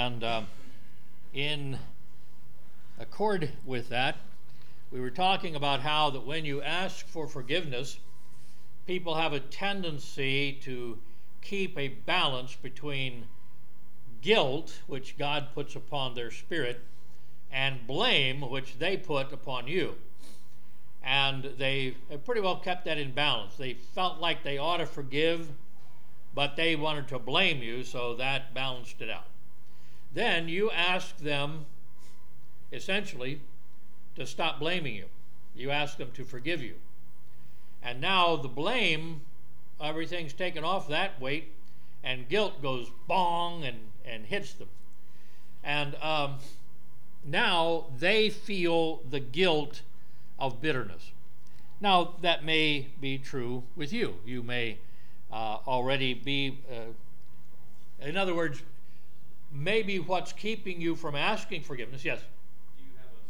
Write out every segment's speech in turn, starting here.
And in accord with that, we were talking about how that when you ask for forgiveness, people have a tendency to keep a balance between guilt, which God puts upon their spirit, and blame, which they put upon you. And they pretty well kept that in balance. They felt like they ought to forgive, but they wanted to blame you, so that balanced it out. Then you ask them, essentially, to stop blaming you. You ask them to forgive you. And now the blame, everything's taken off that weight, and guilt goes bong and hits them. And now they feel the guilt of bitterness. Now, that may be true with you. You may already be, in other words, maybe what's keeping you from asking forgiveness. Yes? Do you have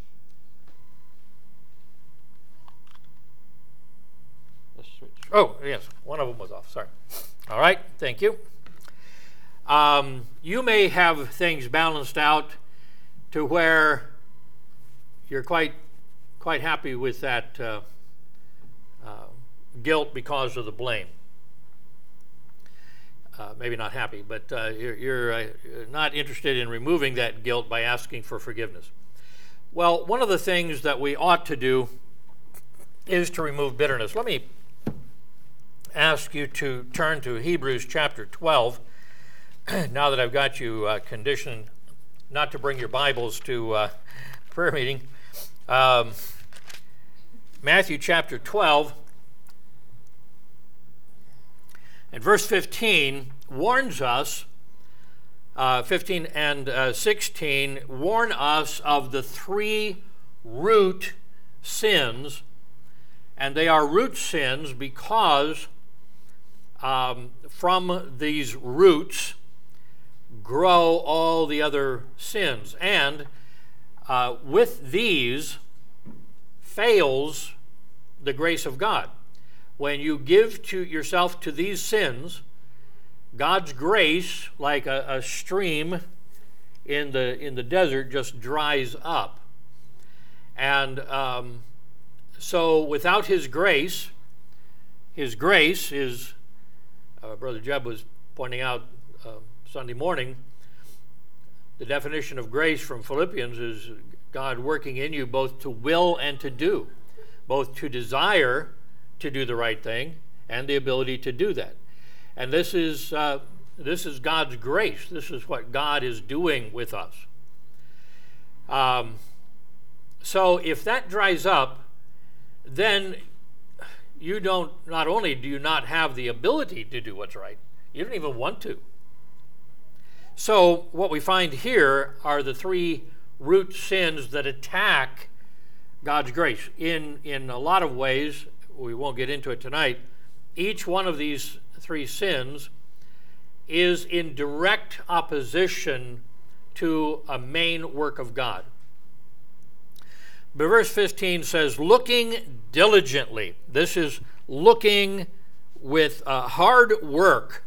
a switch? Let's switch. Oh, yes, one of them was off. Sorry. All right, thank you. You may have things balanced out to where you're quite happy with that guilt because of the blame. Maybe not happy, but you're not interested in removing that guilt by asking for forgiveness. Well, one of the things that we ought to do is to remove bitterness. Let me ask you to turn to Hebrews chapter 12. Now that I've got you conditioned not to bring your Bibles to prayer meeting. Matthew chapter 12 and verse 15 warns us, 15 and 16 warn us of the three root sins, and they are root sins because from these roots grow all the other sins. And with these fails the grace of God. When you give to yourself to these sins, God's grace, like a stream in the desert, just dries up. And so without His grace is, Brother Jeb was pointing out Sunday morning, the definition of grace from Philippians is God working in you both to will and to do, both to desire to do the right thing and the ability to do that. And this is God's grace. This is what God is doing with us. So if that dries up, then you don't, not only do you not have the ability to do what's right, you don't even want to. So what we find here are the three root sins that attack God's grace. In a lot of ways, we won't get into it tonight, each one of these three sins is in direct opposition to a main work of God. But verse 15 says, looking diligently. This is looking with hard work,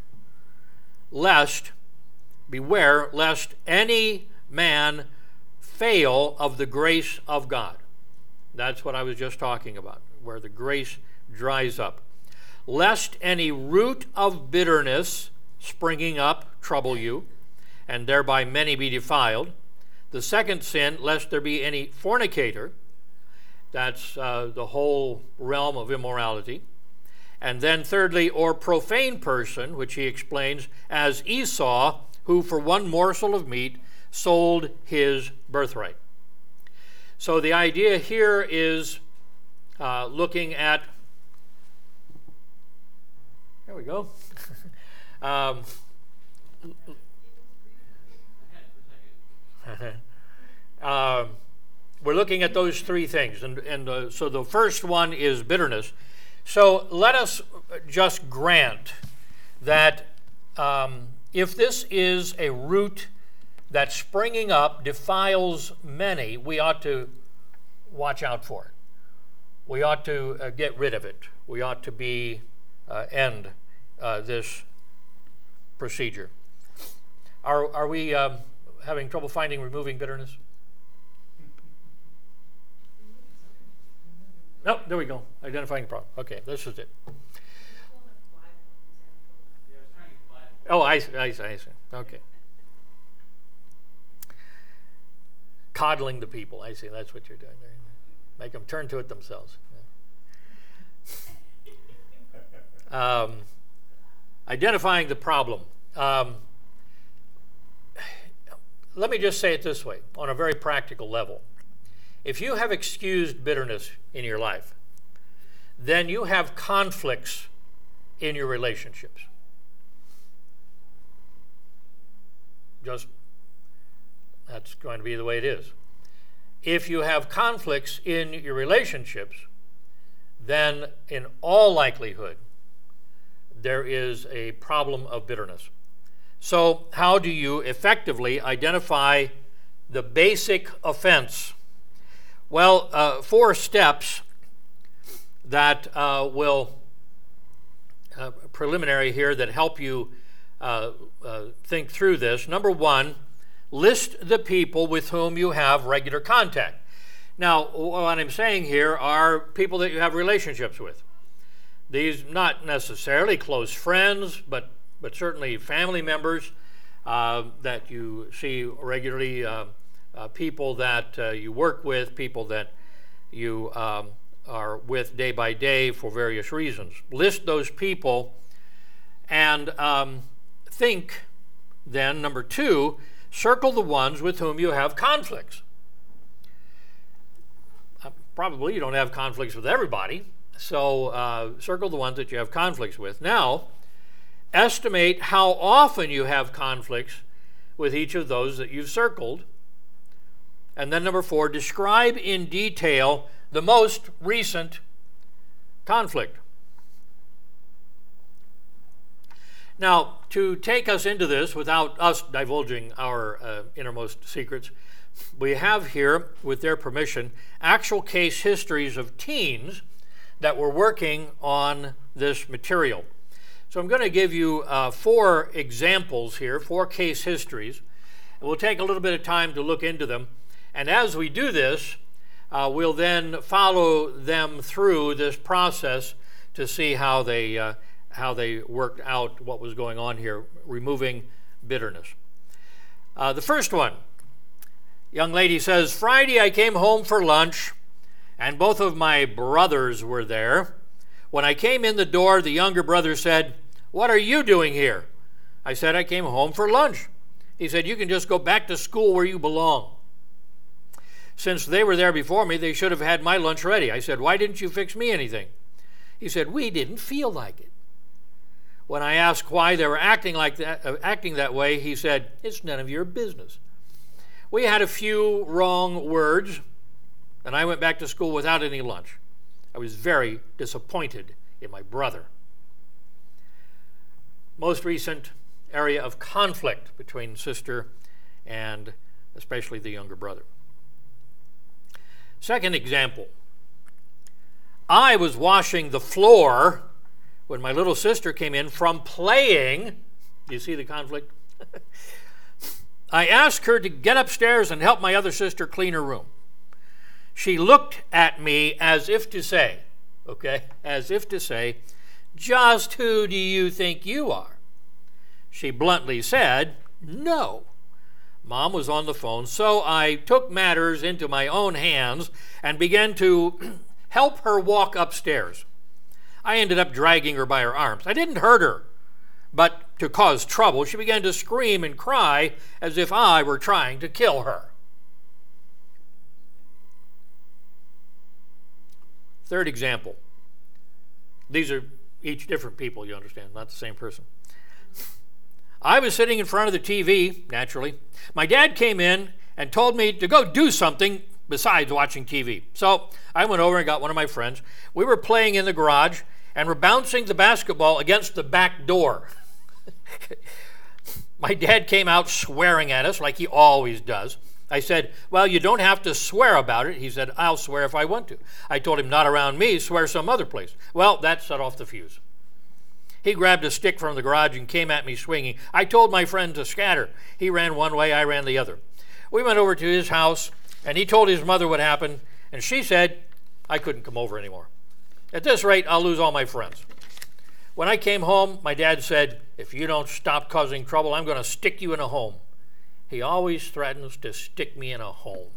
beware lest any man fail of the grace of God. That's what I was just talking about, where the grace dries up. Lest any root of bitterness springing up trouble you, and thereby many be defiled. The second sin, lest there be any fornicator. That's the whole realm of immorality. And then thirdly, or profane person, which he explains as Esau, who for one morsel of meat sold his birthright. So the idea here is looking at, there we go. We're looking at those three things. And so the first one is bitterness. So let us just grant that if this is a root that springing up defiles many, we ought to watch out for it. We ought to get rid of it. We ought to end this procedure. Are we having trouble removing bitterness? No, there we go. Identifying the problem. Okay, this is it. Oh, I see. Okay. Coddling the people. I see. That's what you're doing there. Make them turn to it themselves. Yeah. Identifying the problem. Let me just say it this way, on a very practical level. If you have excused bitterness in your life, then you have conflicts in your relationships. That's going to be the way it is. If you have conflicts in your relationships, then in all likelihood, there is a problem of bitterness. So how do you effectively identify the basic offense? Well, 4 steps that will preliminary here that help you think through this. Number 1, list the people with whom you have regular contact. Now, what I'm saying here are people that you have relationships with. These not necessarily close friends, but certainly family members that you see regularly, people that you work with, people that you are with day by day for various reasons. List those people and think then, number 2, circle the ones with whom you have conflicts. Probably you don't have conflicts with everybody, so circle the ones that you have conflicts with. Now, estimate how often you have conflicts with each of those that you've circled. And then number 4, describe in detail the most recent conflict. Now, to take us into this without us divulging our innermost secrets, we have here, with their permission, actual case histories of teens that were working on this material. So I'm going to give you 4 examples here, 4 case histories. We'll take a little bit of time to look into them. And as we do this, we'll then follow them through this process to see how they worked out what was going on here, removing bitterness. The first one, young lady says, Friday I came home for lunch, and both of my brothers were there. When I came in the door, the younger brother said, "What are you doing here?" I said, "I came home for lunch." He said, "You can just go back to school where you belong." Since they were there before me, they should have had my lunch ready. I said, "Why didn't you fix me anything?" He said, "We didn't feel like it." When I asked why they were acting that way, he said, "It's none of your business." We had a few wrong words, and I went back to school without any lunch. I was very disappointed in my brother. Most recent area of conflict between sister and especially the younger brother. Second example. I was washing the floor when my little sister came in from playing. Do you see the conflict? I asked her to get upstairs and help my other sister clean her room. She looked at me as if to say, "Just who do you think you are?" She bluntly said, "No." Mom was on the phone, so I took matters into my own hands and began to help her walk upstairs. I ended up dragging her by her arms. I didn't hurt her, but to cause trouble, she began to scream and cry as if I were trying to kill her. Third example. These are each different people, you understand, not the same person. I was sitting in front of the TV, naturally. My dad came in and told me to go do something besides watching TV. So I went over and got one of my friends. We were playing in the garage and were bouncing the basketball against the back door. My dad came out swearing at us like he always does. I said, "Well, you don't have to swear about it." He said, "I'll swear if I want to." I told him, "Not around me, swear some other place." Well, that set off the fuse. He grabbed a stick from the garage and came at me swinging. I told my friend to scatter. He ran one way, I ran the other. We went over to his house, and he told his mother what happened, and she said, I couldn't come over anymore. At this rate, I'll lose all my friends. When I came home, my dad said, if you don't stop causing trouble, I'm going to stick you in a home. He always threatens to stick me in a home.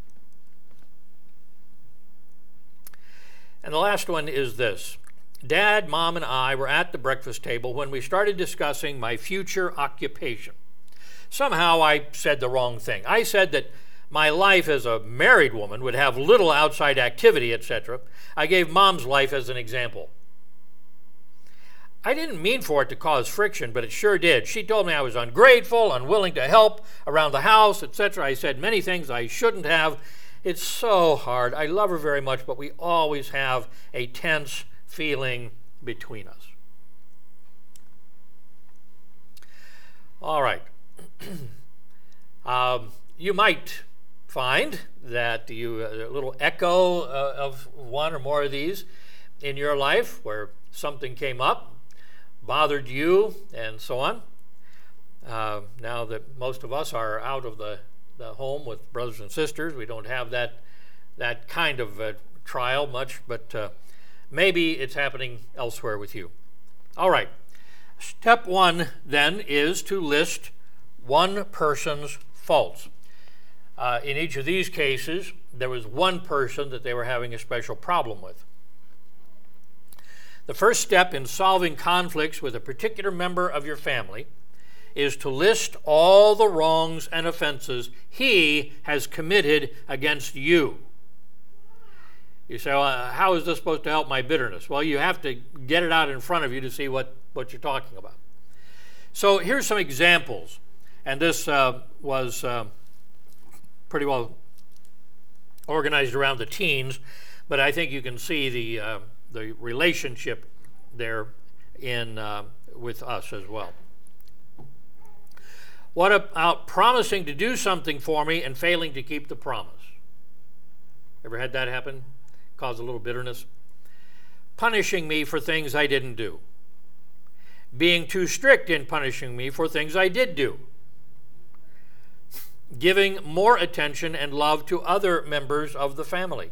And the last one is this. Dad, Mom, and I were at the breakfast table when we started discussing my future occupation. Somehow I said the wrong thing. I said that my life as a married woman would have little outside activity, etc. I gave Mom's life as an example. I didn't mean for it to cause friction, but it sure did. She told me I was ungrateful, unwilling to help around the house, etc. I said many things I shouldn't have. It's so hard. I love her very much, but we always have a tense feeling between us. All right. You might find that a little echo of one or more of these in your life where something came up, bothered you, and so on. Now that most of us are out of the home with brothers and sisters, we don't have that kind of trial much, but maybe it's happening elsewhere with you. All right. Step one, then, is to list one person's faults. In each of these cases, there was one person that they were having a special problem with. The first step in solving conflicts with a particular member of your family is to list all the wrongs and offenses he has committed against you. You say, well, how is this supposed to help my bitterness? Well, you have to get it out in front of you to see what you're talking about. So here's some examples. And this was pretty well organized around the teens, but I think you can see the relationship there with us as well. What about promising to do something for me and failing to keep the promise? Ever had that happen? Cause a little bitterness? Punishing me for things I didn't do. Being too strict in punishing me for things I did do. Giving more attention and love to other members of the family.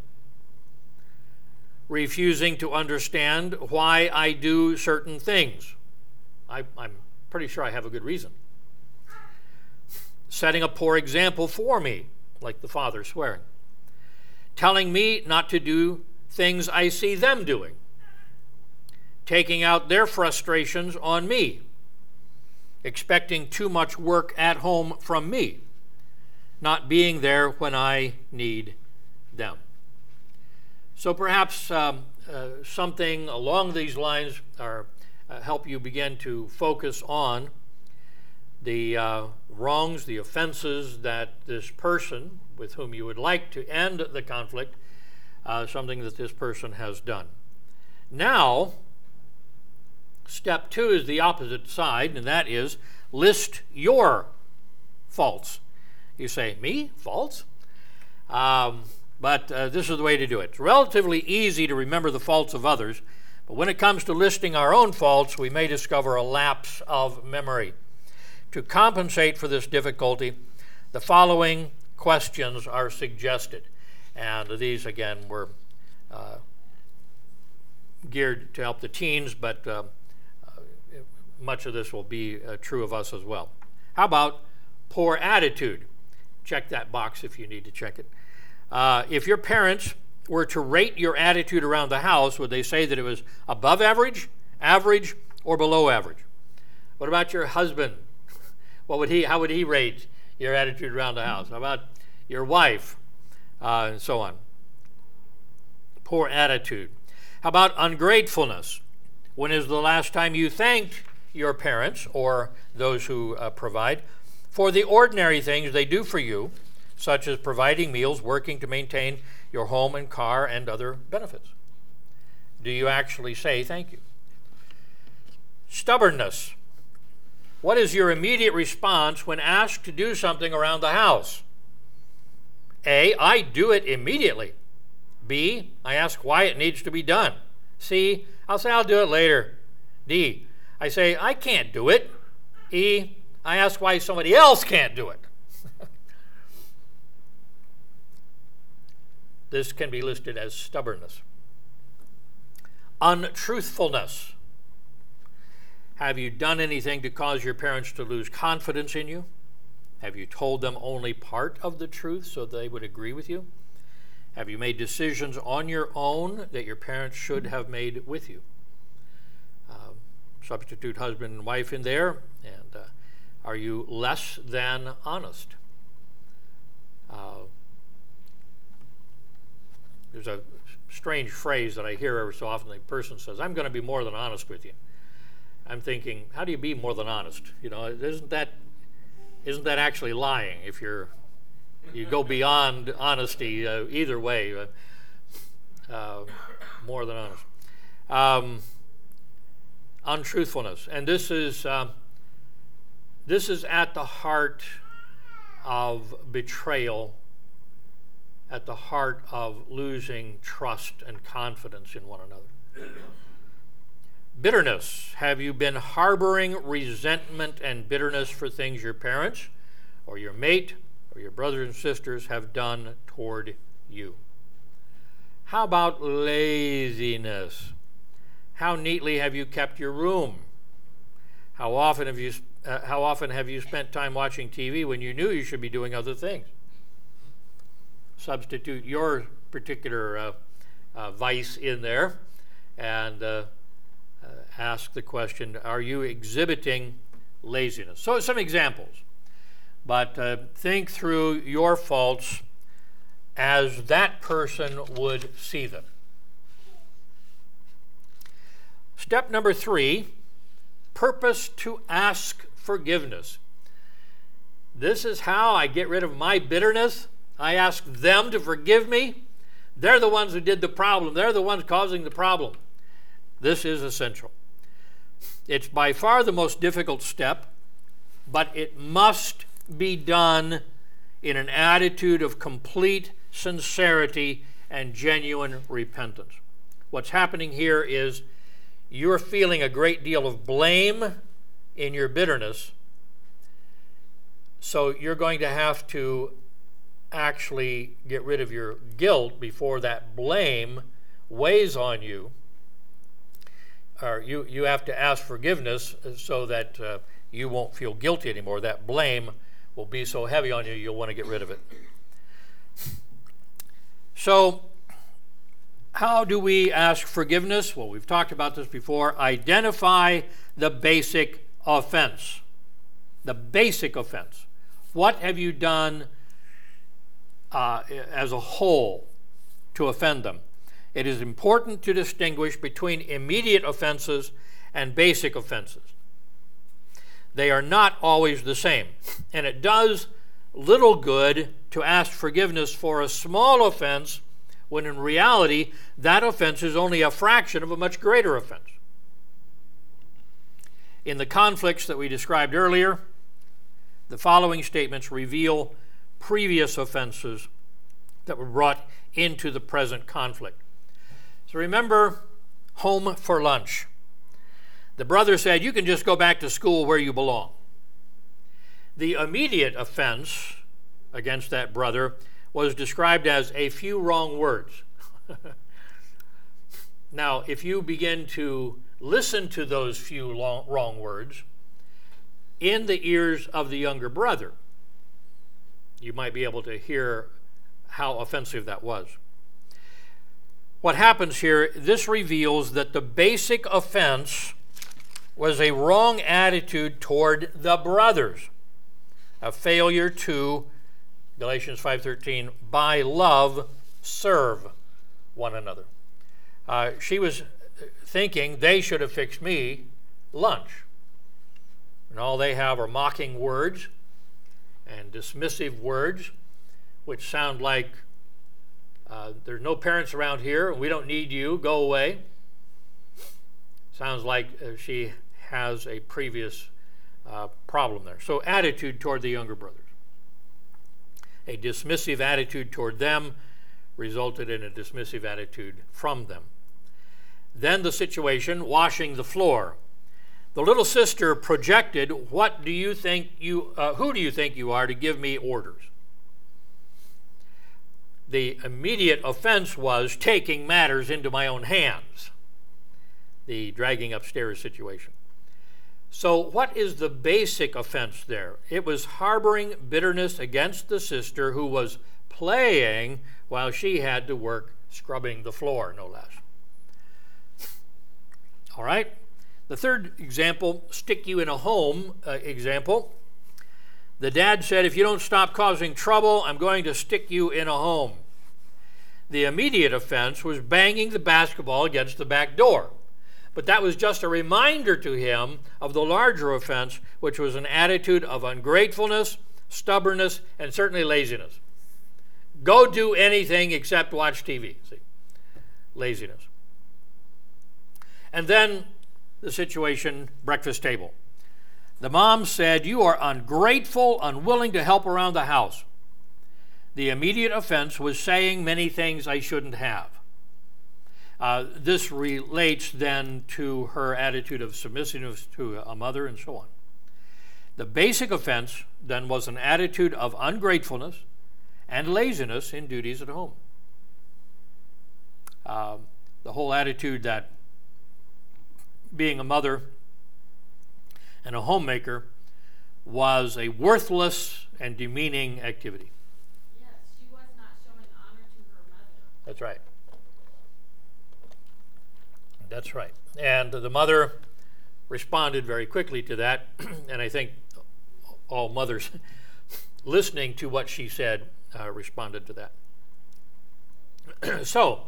Refusing to understand why I do certain things. I'm pretty sure I have a good reason. Setting a poor example for me, like the father swearing. Telling me not to do things I see them doing. Taking out their frustrations on me. Expecting too much work at home from me. Not being there when I need them. So perhaps something along these lines help you begin to focus on the wrongs, the offenses that this person with whom you would like to end the conflict, something that this person has done. Now, step two is the opposite side, and that is list your faults. You say, me? Faults? But this is the way to do it. It's relatively easy to remember the faults of others, but when it comes to listing our own faults, we may discover a lapse of memory. To compensate for this difficulty, the following questions are suggested. And these, again, were geared to help the teens, but much of this will be true of us as well. How about poor attitude? Check that box if you need to check it. If your parents were to rate your attitude around the house, would they say that it was above average, average, or below average? What about your husband? How would he rate your attitude around the house? How about your wife? And so on. Poor attitude. How about ungratefulness? When is the last time you thanked your parents or those who provide for the ordinary things they do for you, such as providing meals, working to maintain your home and car, and other benefits? Do you actually say thank you? Stubbornness. What is your immediate response when asked to do something around the house? A, I do it immediately. B, I ask why it needs to be done. C, I'll say I'll do it later. D, I say I can't do it. E, I ask why somebody else can't do it. This can be listed as stubbornness. Untruthfulness. Have you done anything to cause your parents to lose confidence in you? Have you told them only part of the truth so they would agree with you? Have you made decisions on your own that your parents should have made with you? Substitute husband and wife in there. And are you less than honest? There's a strange phrase that I hear every so often. The person says, "I'm going to be more than honest with you." I'm thinking, how do you be more than honest? You know, isn't that actually lying? If you go beyond honesty, either way, more than honest. Untruthfulness, and this is at the heart of betrayal, at the heart of losing trust and confidence in one another. Bitterness. Have you been harboring resentment and bitterness for things your parents or your mate or your brothers and sisters have done toward you? How about laziness? How neatly have you kept your room? How often have you spent time watching TV when you knew you should be doing other things? Substitute your particular vice in there and ask the question, are you exhibiting laziness? So some examples, but think through your faults as that person would see them. Step number 3, purpose to ask forgiveness. This is how I get rid of my bitterness. I ask them to forgive me. They're the ones who did the problem. They're the ones causing the problem. This is essential. It's by far the most difficult step, but it must be done in an attitude of complete sincerity and genuine repentance. What's happening here is you're feeling a great deal of blame in your bitterness, so you're going to have to actually get rid of your guilt before that blame weighs on you. Or you have to ask forgiveness so that you won't feel guilty anymore. That blame will be so heavy on you, you'll want to get rid of it. So, how do we ask forgiveness? Well, we've talked about this before. Identify the basic offense. The basic offense. What have you done as a whole to offend them? It is important to distinguish between immediate offenses and basic offenses. They are not always the same, and it does little good to ask forgiveness for a small offense when in reality that offense is only a fraction of a much greater offense. In the conflicts that we described earlier, the following statements reveal previous offenses that were brought into the present conflict. So remember home for lunch. The brother said, "You can just go back to school where you belong." The immediate offense against that brother was described as a few wrong words. Now, if you begin to listen to those few wrong words in the ears of the younger brother, you might be able to hear how offensive that was. What happens here, this reveals that the basic offense was a wrong attitude toward the brothers, a failure to, Galatians 5:13, by love serve one another. She was thinking they should have fixed me lunch. And all they have are mocking words and dismissive words, which sound like, there's no parents around here, we don't need you, go away. Sounds like she has a previous problem there. So attitude toward the younger brothers. A dismissive attitude toward them resulted in a dismissive attitude from them. Then the situation, washing the floor. The little sister projected, who do you think you are to give me orders? The immediate offense was taking matters into my own hands, the dragging upstairs situation. So what is the basic offense there? It was harboring bitterness against the sister who was playing while she had to work scrubbing the floor, no less. All right? The third example, stick you in a home example. The dad said, if you don't stop causing trouble, I'm going to stick you in a home. The immediate offense was banging the basketball against the back door. But that was just a reminder to him of the larger offense, which was an attitude of ungratefulness, stubbornness, and certainly laziness. Go do anything except watch TV. See? Laziness. And then the situation, breakfast table. The mom said, you are ungrateful, unwilling to help around the house. The immediate offense was saying many things I shouldn't have. This relates then to her attitude of submissiveness to a mother and so on. The basic offense then was an attitude of ungratefulness and laziness in duties at home. The whole attitude that being a mother and a homemaker was a worthless and demeaning activity. Yes, she was not showing honor to her mother. That's right. That's right. And the mother responded very quickly to that, and I think all mothers listening to what she said responded to that. So,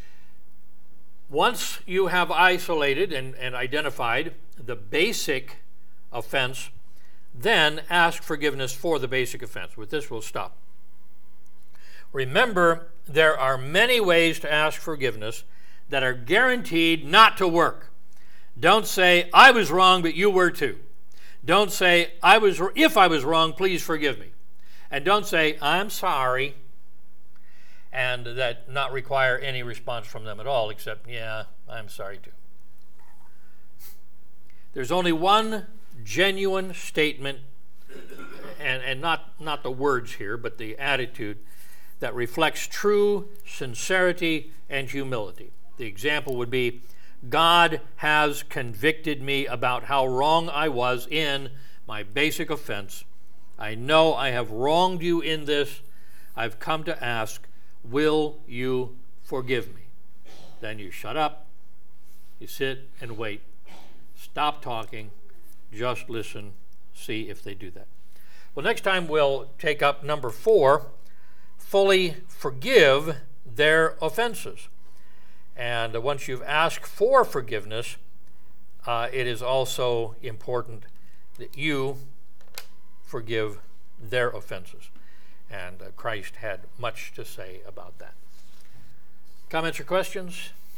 once you have isolated and identified the basic offense, then ask forgiveness for the basic offense. With this, we'll stop. Remember, there are many ways to ask forgiveness that are guaranteed not to work. Don't say, I was wrong, but you were too. Don't say, if I was wrong, please forgive me. And don't say, I'm sorry, and that not require any response from them at all, except, yeah, I'm sorry too. There's only one genuine statement, and not the words here, but the attitude that reflects true sincerity and humility. The example would be, God has convicted me about how wrong I was in my basic offense. I know I have wronged you in this. I've come to ask, will you forgive me? Then you shut up, you sit and wait. Stop talking, just listen, see if they do that. Well, next time we'll take up number 4, fully forgive their offenses. And once you've asked for forgiveness, it is also important that you forgive their offenses. And Christ had much to say about that. Comments or questions?